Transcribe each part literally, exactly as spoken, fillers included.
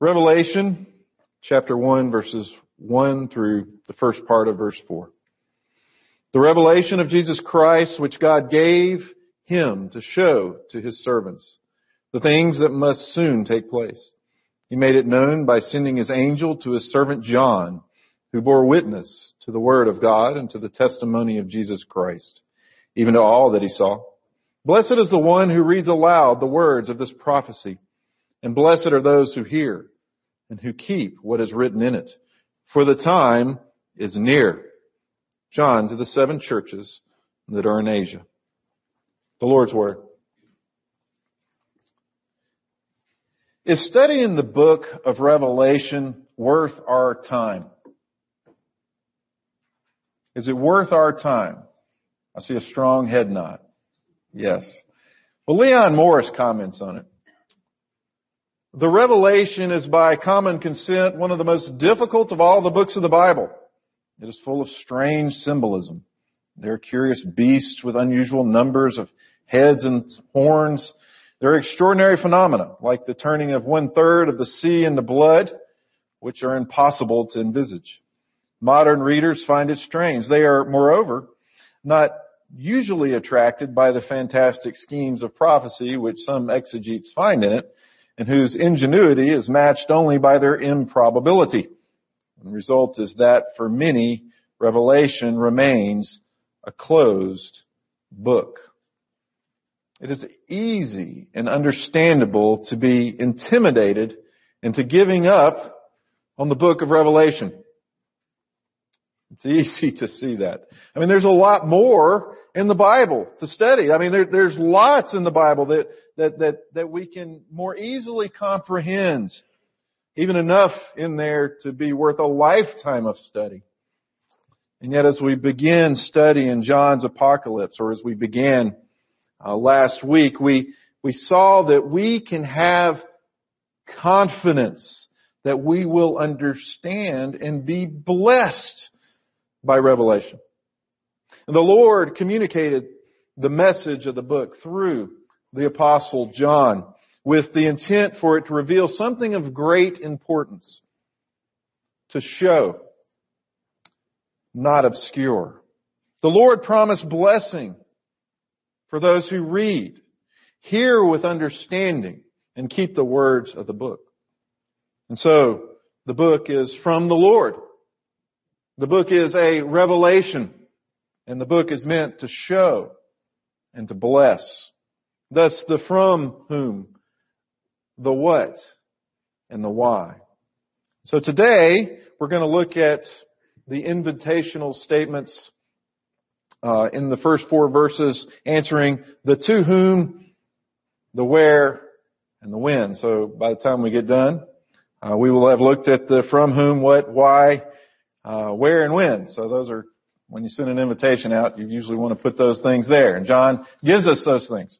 Revelation chapter one, verses one through the first part of verse four. The revelation of Jesus Christ, which God gave Him to show to His servants the things that must soon take place. He made it known by sending His angel to His servant John, who bore witness to the word of God and to the testimony of Jesus Christ, even to all that he saw. Blessed is the one who reads aloud the words of this prophecy, and blessed are those who hear and who keep what is written in it, for the time is near. John to the seven churches that are in Asia. The Lord's Word. Is studying the book of Revelation worth our time? Is it worth our time? I see a strong head nod. Yes. Well, Leon Morris comments on it. The Revelation is by common consent one of the most difficult of all the books of the Bible. It is full of strange symbolism. There are curious beasts with unusual numbers of heads and horns. There are extraordinary phenomena, like the turning of one-third of the sea into blood, which are impossible to envisage. Modern readers find it strange. They are, moreover, not usually attracted by the fantastic schemes of prophecy which some exegetes find in it, and whose ingenuity is matched only by their improbability. The result is that for many, Revelation remains a closed book. It is easy and understandable to be intimidated into giving up on the book of Revelation. It's easy to see that. I mean, there's a lot more in the Bible to study. I mean, there, there's lots in the Bible that, that, that, that we can more easily comprehend. Even enough in there to be worth a lifetime of study. And yet as we begin studying John's Apocalypse, or as we began uh, last week, we, we saw that we can have confidence that we will understand and be blessed by Revelation. And the Lord communicated the message of the book through the Apostle John, with the intent for it to reveal something of great importance, to show, not obscure. The Lord promised blessing for those who read, hear with understanding, and keep the words of the book. And so, the book is from the Lord. The book is a revelation, and the book is meant to show and to bless. Thus, the from whom, the what, and the why. So today, we're going to look at the invitational statements uh, in the first four verses, answering the to whom, the where, and the when. So by the time we get done, uh, we will have looked at the from whom, what, why, uh, where, and when. So those are, when you send an invitation out, you usually want to put those things there. And John gives us those things.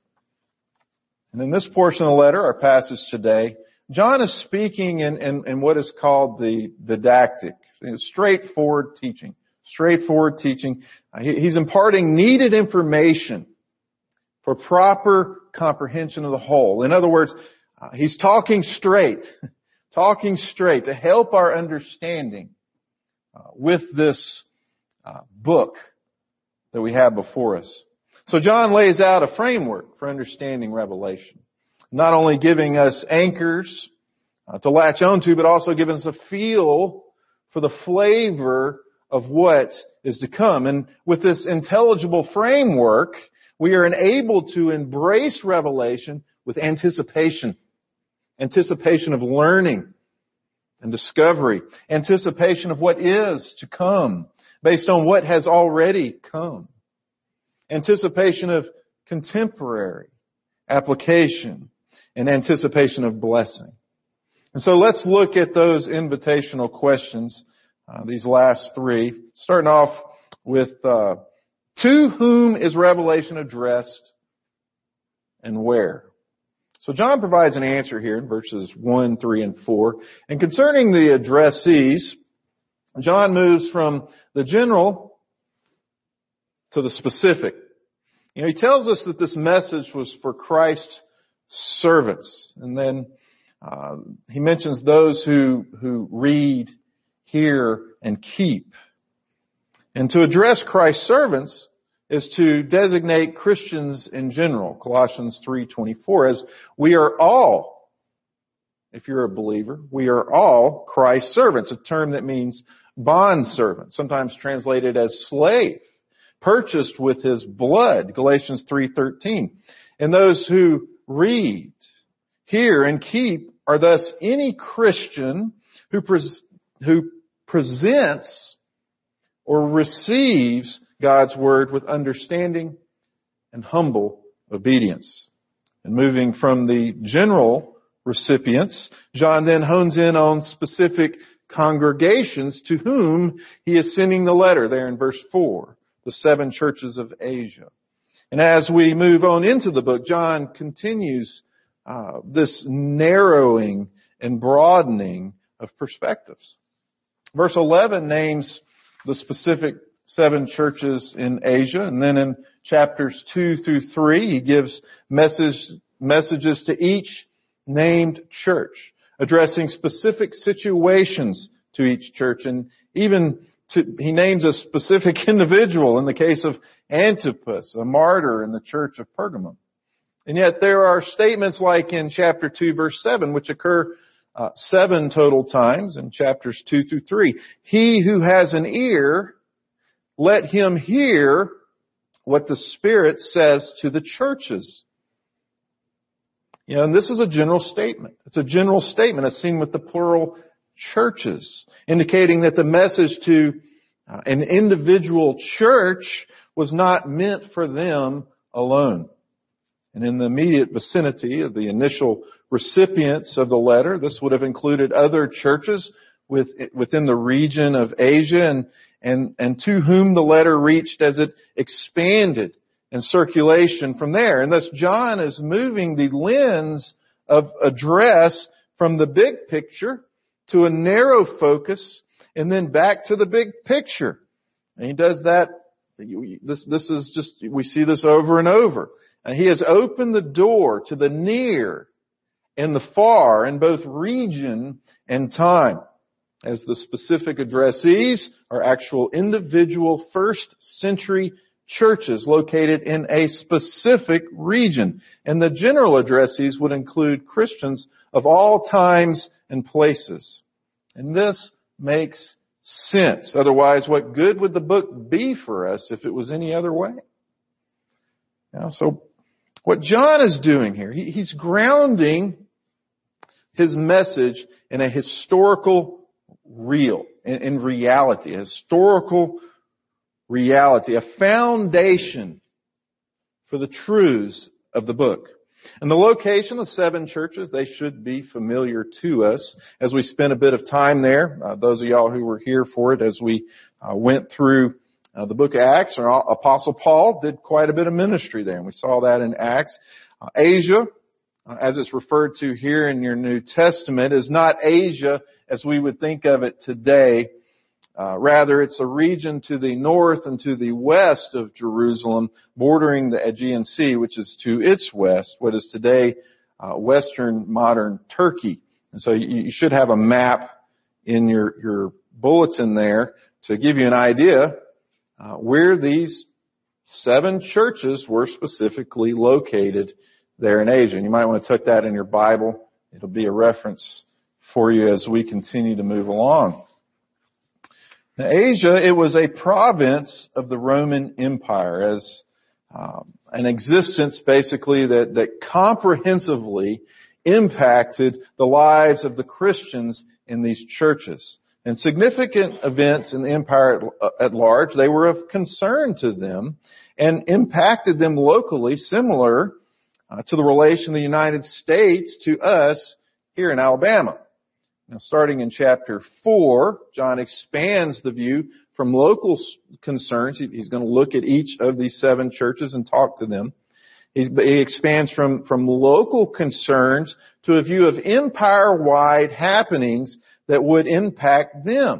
And in this portion of the letter, our passage today, John is speaking in, in, in what is called the didactic, straightforward teaching. Straightforward teaching. Uh, he, he's imparting needed information for proper comprehension of the whole. In other words, uh, he's talking straight, talking straight to help our understanding uh, with this uh, book that we have before us. So John lays out a framework for understanding Revelation, not only giving us anchors uh, to latch onto, but also giving us a feel for the flavor of what is to come. And with this intelligible framework, we are enabled to embrace Revelation with anticipation, anticipation of learning and discovery, anticipation of what is to come based on what has already come. Anticipation of contemporary application and anticipation of blessing. And so let's look at those invitational questions, uh, these last three, starting off with uh, to whom is Revelation addressed and where? So John provides an answer here in verses one, three, and four. And concerning the addressees, John moves from the general to the specific. You know, he tells us that this message was for Christ's servants. And then Uh, he mentions those who, who read, hear, and keep. And to address Christ's servants is to designate Christians in general, Colossians three twenty-four, as we are all, if you're a believer, we are all Christ's servants, a term that means bond servant, sometimes translated as slave, purchased with his blood, Galatians three thirteen. And those who read, hear, and keep are thus any Christian who, pres- who presents or receives God's Word with understanding and humble obedience. And moving from the general recipients, John then hones in on specific congregations to whom he is sending the letter there in verse four, the seven churches of Asia. And as we move on into the book, John continues uh, this narrowing and broadening of perspectives. Verse eleven names the specific seven churches in Asia, and then in chapters two through three, he gives message, messages to each named church, addressing specific situations to each church, and even to, he names a specific individual in the case of Antipas, a martyr in the church of Pergamum. And yet there are statements like in chapter two, verse seven, which occur uh, seven total times in chapters two through three. He who has an ear, let him hear what the Spirit says to the churches. You know, and this is a general statement. It's a general statement. It's seen with the plural churches, indicating that the message to uh, an individual church was not meant for them alone. And in the immediate vicinity of the initial recipients of the letter, this would have included other churches with, within the region of Asia and, and, and to whom the letter reached as it expanded in circulation from there. And thus John is moving the lens of address from the big picture to a narrow focus and then back to the big picture. And he does that. This, this is just, we see this over and over. And he has opened the door to the near and the far in both region and time, as the specific addressees are actual individual first century churches located in a specific region. And the general addressees would include Christians of all times and places. And this makes sense. Otherwise, what good would the book be for us if it was any other way? Now, so what John is doing here, he, he's grounding his message in a historical real, in, in reality, a historical reality, a foundation for the truths of the book. And the location of seven churches, they should be familiar to us as we spent a bit of time there. Uh, those of y'all who were here for it as we uh, went through uh, the book of Acts, or Apostle Paul did quite a bit of ministry there, and we saw that in Acts. Uh, Asia, uh, as it's referred to here in your New Testament, is not Asia as we would think of it today. Uh, rather, it's a region to the north and to the west of Jerusalem, bordering the Aegean Sea, which is to its west, what is today uh, western modern Turkey. And so you, you should have a map in your, your bulletin there to give you an idea uh, where these seven churches were specifically located there in Asia. And you might want to tuck that in your Bible. It'll be a reference for you as we continue to move along. Now, Asia, it was a province of the Roman Empire, as um, an existence basically that, that comprehensively impacted the lives of the Christians in these churches. And significant events in the empire at, at large, they were of concern to them and impacted them locally, similar uh, to the relation of the United States to us here in Alabama. Now, starting in chapter four, John expands the view from local concerns. He's going to look at each of these seven churches and talk to them. He expands from, from local concerns to a view of empire-wide happenings that would impact them.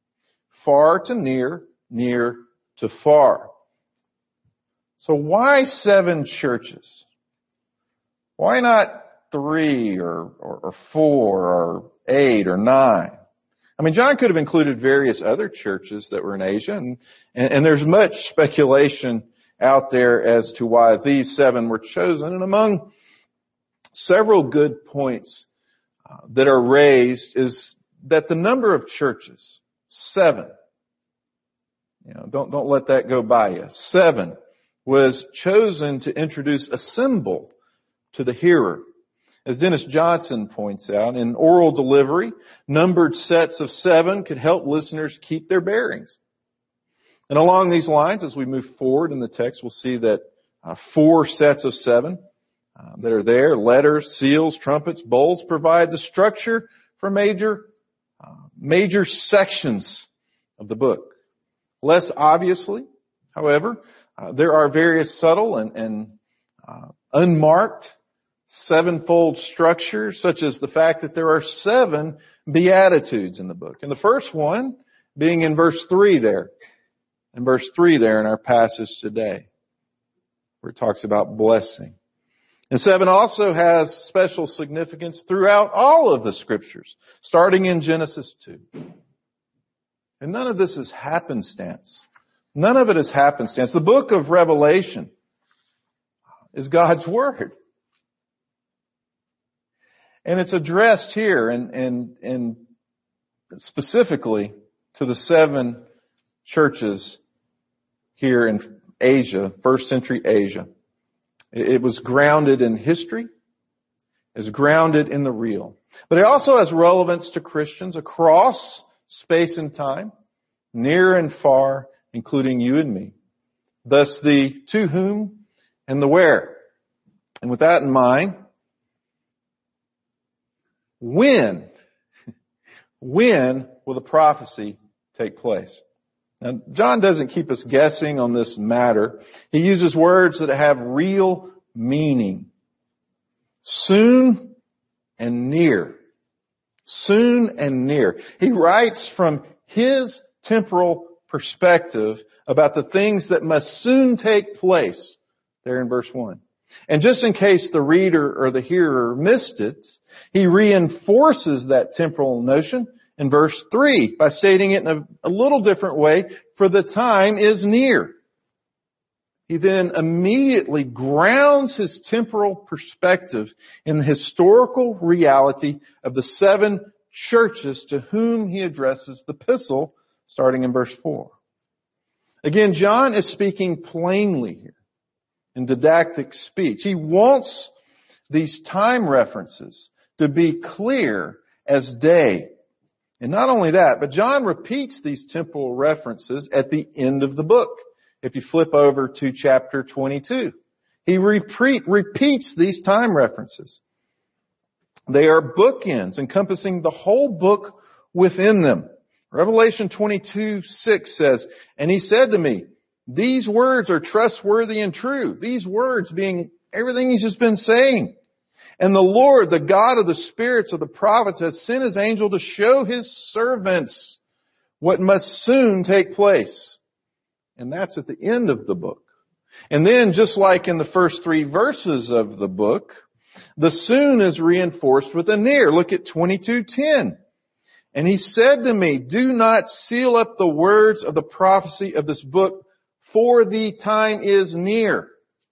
Far to near, near to far. So why seven churches? Why not three or, or, or four or eight or nine. I mean, John could have included various other churches that were in Asia, and, and, and there's much speculation out there as to why these seven were chosen. And among several good points uh, that are raised is that the number of churches, seven, you know, don't, don't let that go by you. Seven was chosen to introduce a symbol to the hearer. As Dennis Johnson points out, in oral delivery, numbered sets of seven could help listeners keep their bearings. And along these lines, as we move forward in the text, we'll see that uh, four sets of seven uh, that are there, letters, seals, trumpets, bowls, provide the structure for major, uh, major sections of the book. Less obviously, however, uh, there are various subtle and, and uh, unmarked sevenfold structure, such as the fact that there are seven Beatitudes in the book. And the first one being in verse three there. In verse three there in our passage today, where it talks about blessing. And seven also has special significance throughout all of the scriptures, starting in Genesis two. And none of this is happenstance. None of it is happenstance. The book of Revelation is God's Word. And it's addressed here and, and, and specifically to the seven churches here in Asia, first century Asia. It was grounded in history. It's grounded in the real. But it also has relevance to Christians across space and time, near and far, including you and me. Thus the to whom and the where. And with that in mind, When, when will the prophecy take place? Now, John doesn't keep us guessing on this matter. He uses words that have real meaning. Soon and near. Soon and near. He writes from his temporal perspective about the things that must soon take place there in verse one. And just in case the reader or the hearer missed it, he reinforces that temporal notion in verse three by stating it in a, a little different way, for the time is near. He then immediately grounds his temporal perspective in the historical reality of the seven churches to whom he addresses the epistle, starting in verse four. Again, John is speaking plainly here. In didactic speech. He wants these time references to be clear as day. And not only that, but John repeats these temporal references at the end of the book. If you flip over to chapter twenty-two, he repeat, repeats these time references. They are bookends encompassing the whole book within them. Revelation twenty-two six says, "And he said to me, these words are trustworthy and true." These words being everything he's just been saying. "And the Lord, the God of the spirits of the prophets, has sent his angel to show his servants what must soon take place." And that's at the end of the book. And then, just like in the first three verses of the book, the soon is reinforced with a near. Look at twenty-two ten. "And he said to me, do not seal up the words of the prophecy of this book, for the time is near."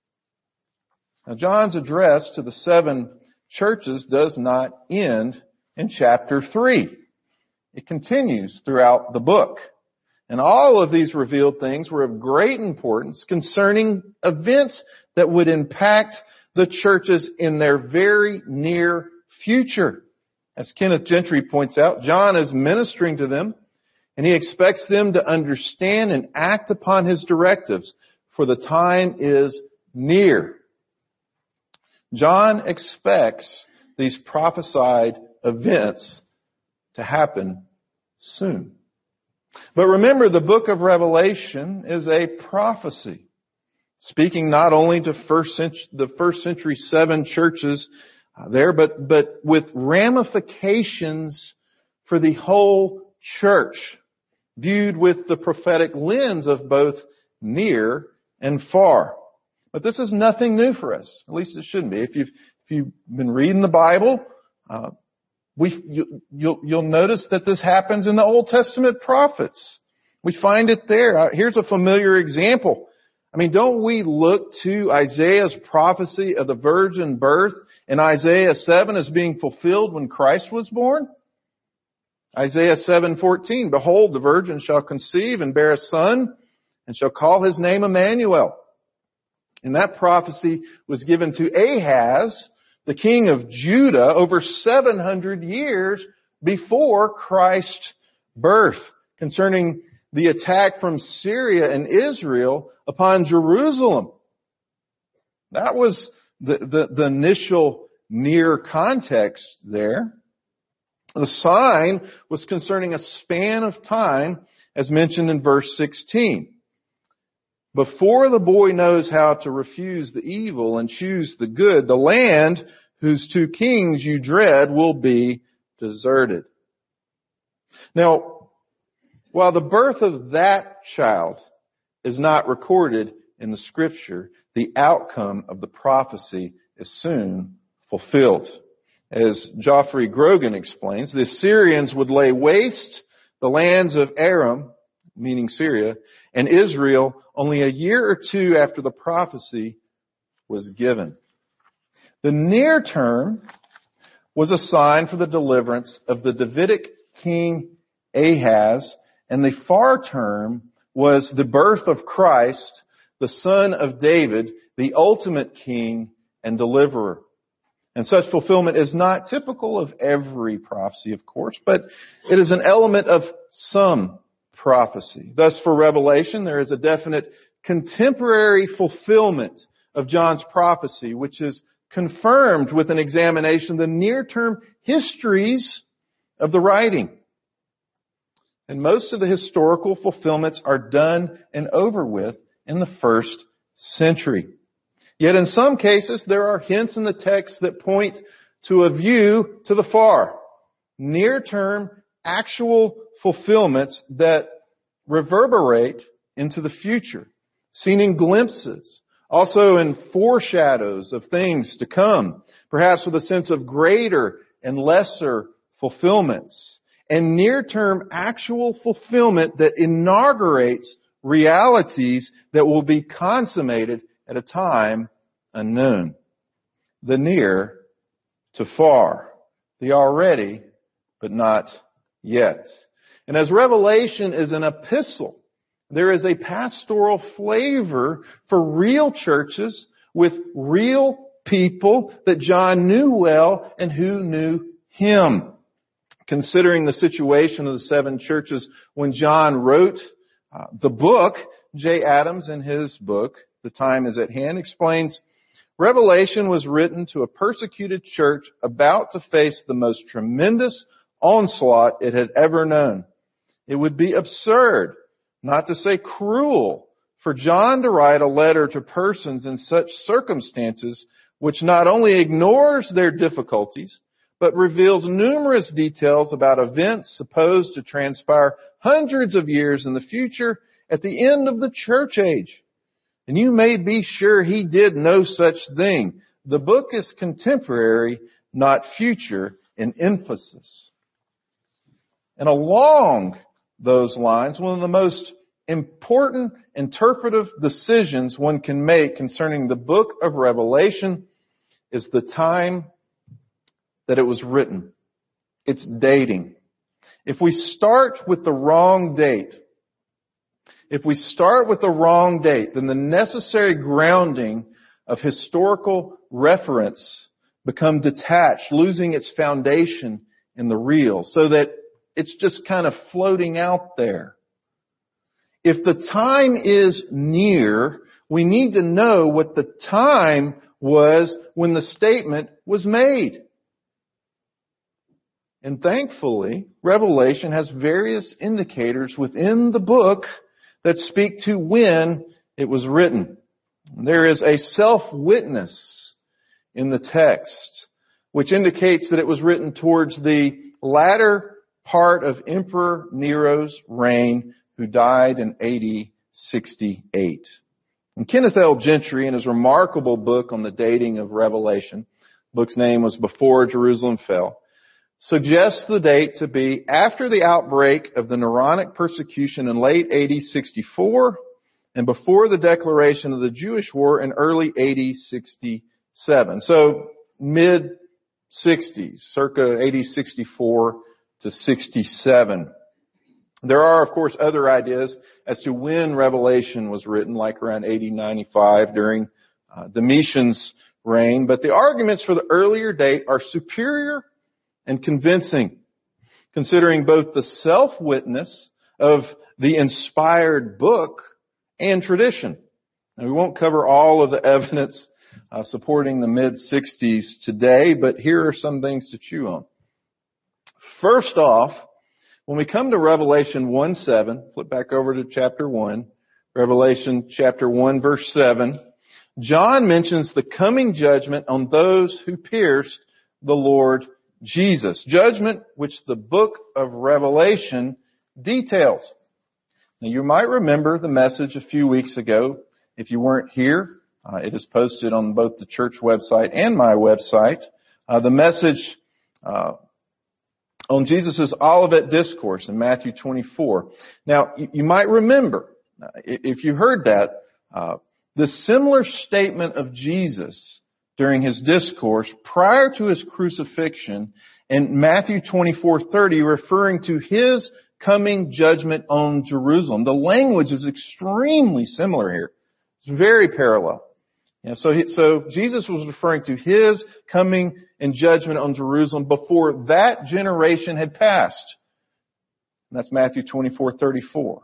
Now, John's address to the seven churches does not end in chapter three. It continues throughout the book. And all of these revealed things were of great importance concerning events that would impact the churches in their very near future. As Kenneth Gentry points out, John is ministering to them, and he expects them to understand and act upon his directives, for the time is near. John expects these prophesied events to happen soon. But remember, the book of Revelation is a prophecy, speaking not only to first century, the first century seven churches there, but, but with ramifications for the whole church, viewed with the prophetic lens of both near and far. But this is nothing new for us. At least it shouldn't be. If you've, if if you've been reading the Bible, uh, we, you, you'll, you'll notice that this happens in the Old Testament prophets. We find it there. Uh, here's a familiar example. I mean, don't we look to Isaiah's prophecy of the virgin birth in Isaiah seven as being fulfilled when Christ was born? Isaiah seven fourteen, behold, the virgin shall conceive and bear a son, and shall call his name Emmanuel. And that prophecy was given to Ahaz, the king of Judah, over seven hundred years before Christ's birth, concerning the attack from Syria and Israel upon Jerusalem. That was the, the, the initial near context there. The sign was concerning a span of time, as mentioned in verse sixteen. Before the boy knows how to refuse the evil and choose the good, the land whose two kings you dread will be deserted. Now, while the birth of that child is not recorded in the Scripture, the outcome of the prophecy is soon fulfilled. As Geoffrey Grogan explains, the Assyrians would lay waste the lands of Aram, meaning Syria, and Israel only a year or two after the prophecy was given. The near term was a sign for the deliverance of the Davidic king Ahaz, and the far term was the birth of Christ, the son of David, the ultimate king and deliverer. And such fulfillment is not typical of every prophecy, of course, but it is an element of some prophecy. Thus, for Revelation, there is a definite contemporary fulfillment of John's prophecy, which is confirmed with an examination of the near-term histories of the writing. And most of the historical fulfillments are done and over with in the first century. Yet in some cases, there are hints in the text that point to a view to the far, near-term, actual fulfillments that reverberate into the future, seen in glimpses, also in foreshadows of things to come, perhaps with a sense of greater and lesser fulfillments, and near-term actual fulfillment that inaugurates realities that will be consummated at a time unknown. The near to far, the already, but not yet. And as Revelation is an epistle, there is a pastoral flavor for real churches with real people that John knew well and who knew him. Considering the situation of the seven churches when John wrote uh, the book, J. Adams in his book, The Time is at Hand, explains, Revelation was written to a persecuted church about to face the most tremendous onslaught it had ever known. It would be absurd, not to say cruel, for John to write a letter to persons in such circumstances which not only ignores their difficulties, but reveals numerous details about events supposed to transpire hundreds of years in the future at the end of the church age. And you may be sure he did no such thing. The book is contemporary, not future in emphasis. And along those lines, one of the most important interpretive decisions one can make concerning the book of Revelation is the time that it was written. It's dating. If we start with the wrong date, if we start with the wrong date, then the necessary grounding of historical reference become detached, losing its foundation in the real, so that it's just kind of floating out there. If the time is near, we need to know what the time was when the statement was made. And thankfully, Revelation has various indicators within the book that speak to when it was written. There is a self-witness in the text, which indicates that it was written towards the latter part of Emperor Nero's reign, who died in A D sixty-eight. And Kenneth L. Gentry, in his remarkable book on the dating of Revelation, book's name was Before Jerusalem Fell, suggests the date to be after the outbreak of the Neronic persecution in late A D sixty-four and before the declaration of the Jewish War in early A D sixty-seven. So mid-sixties, circa A D sixty-four to sixty-seven. There are, of course, other ideas as to when Revelation was written, like around A D ninety-five during uh, Domitian's reign. But the arguments for the earlier date are superior and convincing, considering both the self-witness of the inspired book and tradition. Now, we won't cover all of the evidence uh, supporting the mid-sixties today, but here are some things to chew on. First off, when we come to Revelation one seven, flip back over to chapter one, Revelation chapter one verse seven, John mentions the coming judgment on those who pierced the Lord Jesus. Judgment which the book of Revelation details. Now you might remember the message a few weeks ago. If you weren't here, uh, it is posted on both the church website and my website. Uh, the message uh, on Jesus' Olivet Discourse in Matthew twenty-four. Now, you, you might remember, uh, if you heard that, uh, the similar statement of Jesus during his discourse prior to his crucifixion in Matthew twenty-four thirty, referring to his coming judgment on Jerusalem. The language is extremely similar here. It's very parallel. You know, so, he, so Jesus was referring to his coming and judgment on Jerusalem before that generation had passed. And that's Matthew twenty-four thirty-four.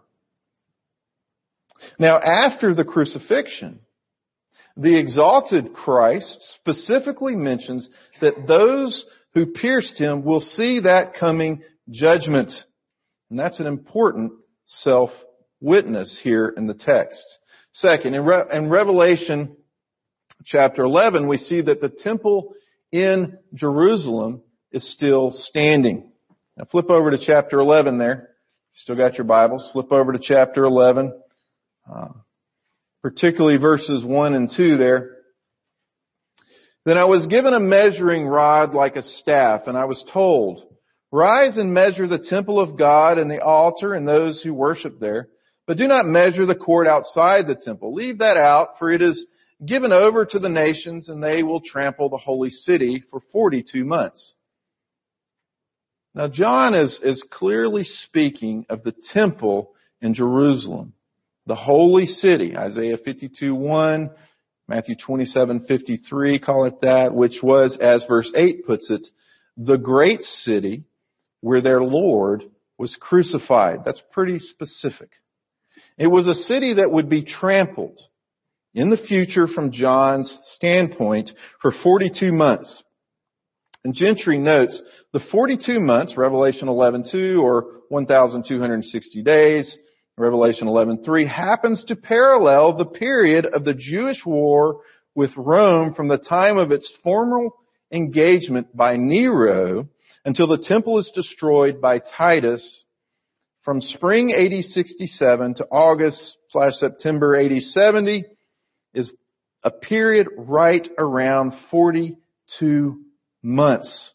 Now, after the crucifixion, the exalted Christ specifically mentions that those who pierced him will see that coming judgment. And that's an important self-witness here in the text. Second, in, Re- in Revelation chapter eleven, we see that the temple in Jerusalem is still standing. Now flip over to chapter eleven there. You still got your Bibles. Flip over to chapter eleven, uh, particularly verses one and two there. Then I was given a measuring rod like a staff, and I was told, rise and measure the temple of God and the altar and those who worship there, but do not measure the court outside the temple. Leave that out, for it is given over to the nations, and they will trample the holy city for forty-two months. Now, John is, is clearly speaking of the temple in Jerusalem, the holy city, Isaiah fifty-two one, Matthew twenty-seven fifty-three, call it that, which was, as verse eight puts it, the great city where their Lord was crucified. That's pretty specific. It was a city that would be trampled in the future from John's standpoint for forty-two months. And Gentry notes the forty-two months, Revelation eleven two, or one thousand two hundred sixty days, Revelation eleven three, happens to parallel the period of the Jewish war with Rome from the time of its formal engagement by Nero until the temple is destroyed by Titus. From spring A D sixty-seven to August slash September A D seventy is a period right around forty-two months.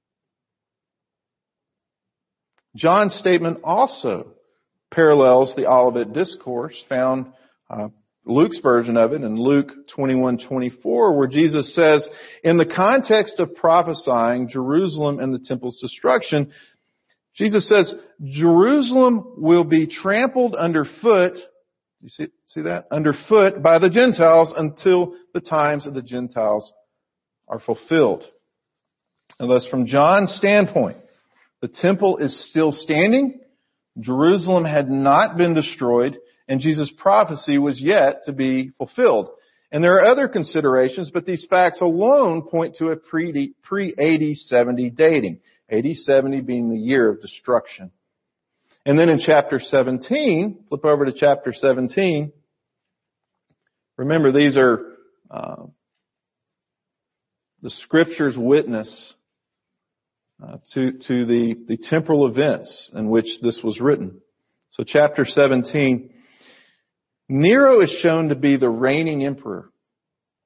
John's statement also parallels the Olivet Discourse found, uh, Luke's version of it in Luke twenty-one twenty-four, where Jesus says, in the context of prophesying Jerusalem and the temple's destruction, Jesus says, Jerusalem will be trampled underfoot, you see, see that? Underfoot by the Gentiles until the times of the Gentiles are fulfilled. And thus, from John's standpoint, the temple is still standing, Jerusalem had not been destroyed, and Jesus' prophecy was yet to be fulfilled. And there are other considerations, but these facts alone point to a pre-A D seventy dating. A D seventy being the year of destruction. And then in chapter seventeen, flip over to chapter seventeen. Remember, these are uh, the Scripture's witness uh, to to the, the temporal events in which this was written. So chapter seventeen, Nero is shown to be the reigning emperor.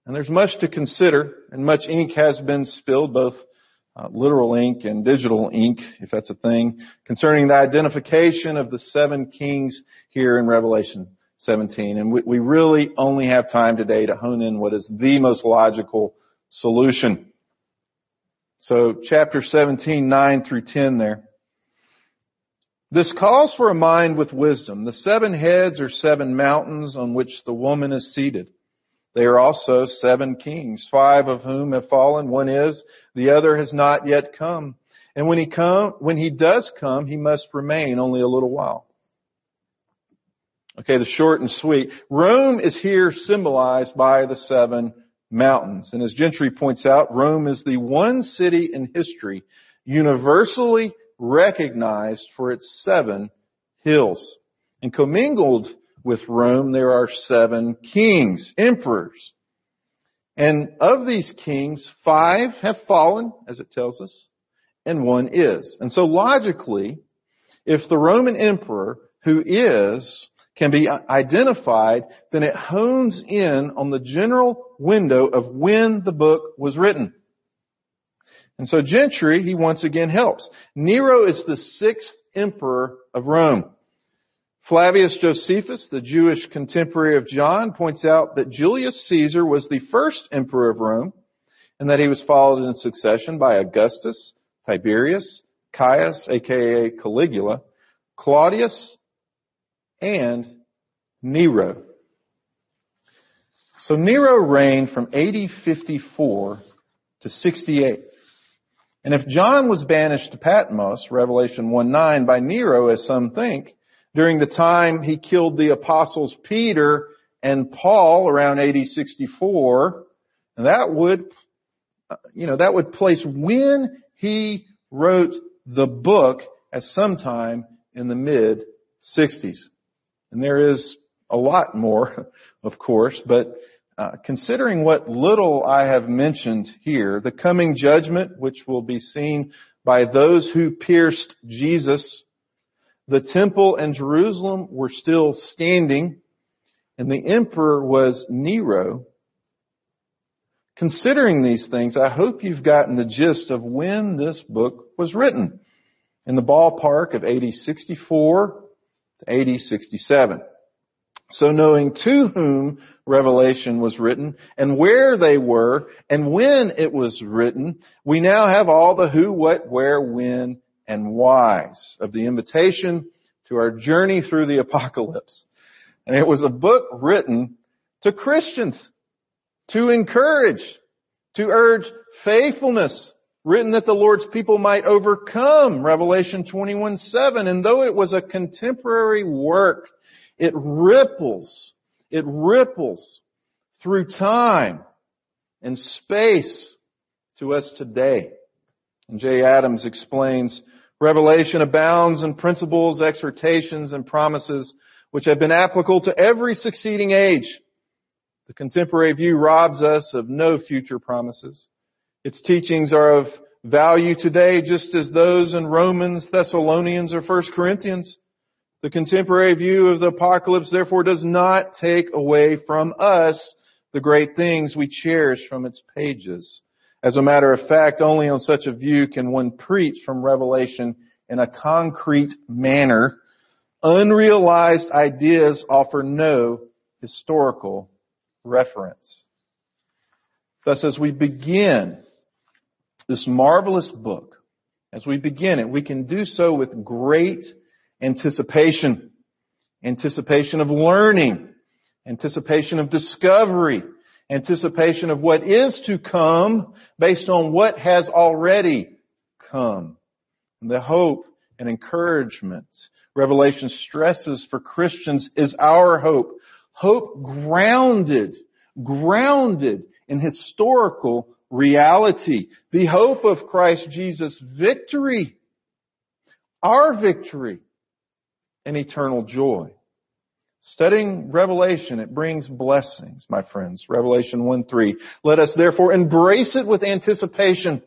And there's much to consider, and much ink has been spilled, both uh, literal ink and digital ink, if that's a thing, concerning the identification of the seven kings here in Revelation seventeen. And we, we really only have time today to hone in what is the most logical solution. So chapter seventeen, nine through ten there. This calls for a mind with wisdom. The seven heads are seven mountains on which the woman is seated. They are also seven kings, five of whom have fallen. One is, the other has not yet come. And when he come, when he does come, he must remain only a little while. Okay, the short and sweet. Rome is here symbolized by the seven mountains. And as Gentry points out, Rome is the one city in history universally recognized for its seven hills. And commingled with Rome, there are seven kings, emperors. And of these kings, five have fallen, as it tells us, and one is. And so logically, if the Roman emperor, who is, can be identified, then it hones in on the general window of when the book was written. And so Gentry, he once again helps. Nero is the sixth emperor of Rome. Flavius Josephus, the Jewish contemporary of John, points out that Julius Caesar was the first emperor of Rome, and that he was followed in succession by Augustus, Tiberius, Caius, aka Caligula, Claudius, and Nero. So Nero reigned from A D fifty-four to sixty-eight. And if John was banished to Patmos, Revelation one nine, by Nero, as some think, during the time he killed the apostles Peter and Paul around A D sixty-four, and that would, you know, that would place when he wrote the book as sometime in the mid sixties. And there is a lot more, of course, but uh, considering what little I have mentioned here, the coming judgment, which will be seen by those who pierced Jesus, the temple and Jerusalem were still standing, and the emperor was Nero. Considering these things, I hope you've gotten the gist of when this book was written, in the ballpark of A D sixty-four to A D sixty-seven. So knowing to whom Revelation was written, and where they were, and when it was written, we now have all the who, what, where, when, and whys of the invitation to our journey through the apocalypse. And it was a book written to Christians, to encourage, to urge faithfulness, written that the Lord's people might overcome, Revelation twenty-one seven. And though it was a contemporary work, it ripples, it ripples through time and space to us today. And Jay Adams explains, Revelation abounds in principles, exhortations, and promises which have been applicable to every succeeding age. The contemporary view robs us of no future promises. Its teachings are of value today just as those in Romans, Thessalonians, or First Corinthians. The contemporary view of the apocalypse therefore does not take away from us the great things we cherish from its pages. As a matter of fact, only on such a view can one preach from Revelation in a concrete manner. Unrealized ideas offer no historical reference. Thus, as we begin this marvelous book, as we begin it, we can do so with great anticipation. Anticipation of learning. Anticipation of discovery. Anticipation of what is to come based on what has already come. And the hope and encouragement Revelation stresses for Christians is our hope. Hope grounded, grounded in historical reality. The hope of Christ Jesus' victory, our victory, and eternal joy. Studying Revelation, it brings blessings, my friends. Revelation one three. Let us therefore embrace it with anticipation.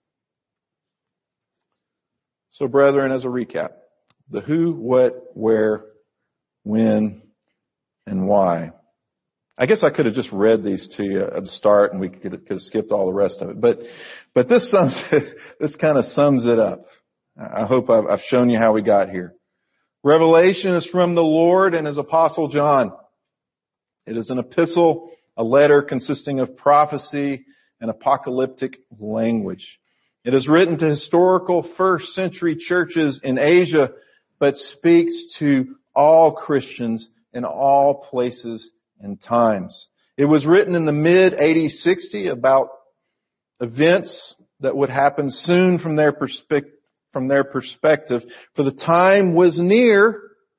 So brethren, as a recap, the who, what, where, when, and why. I guess I could have just read these to you at the start and we could, could have skipped all the rest of it. But, but this sums, this kind of sums it up. I hope I've, I've shown you how we got here. Revelation is from the Lord and His Apostle John. It is an epistle, a letter consisting of prophecy and apocalyptic language. It is written to historical first century churches in Asia, but speaks to all Christians in all places and times. It was written in the mid A D sixty about events that would happen soon from their perspective, from their perspective. For the time was near,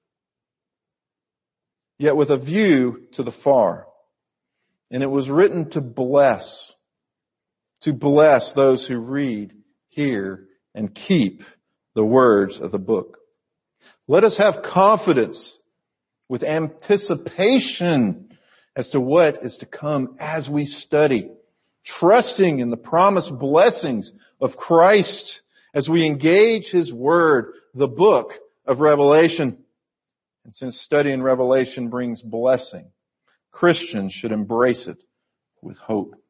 yet with a view to the far. And it was written to bless, to bless those who read, hear, and keep the words of the book. Let us have confidence with anticipation as to what is to come as we study, trusting in the promised blessings of Christ as we engage His Word, the book of Revelation. And since studying Revelation brings blessing, Christians should embrace it with hope.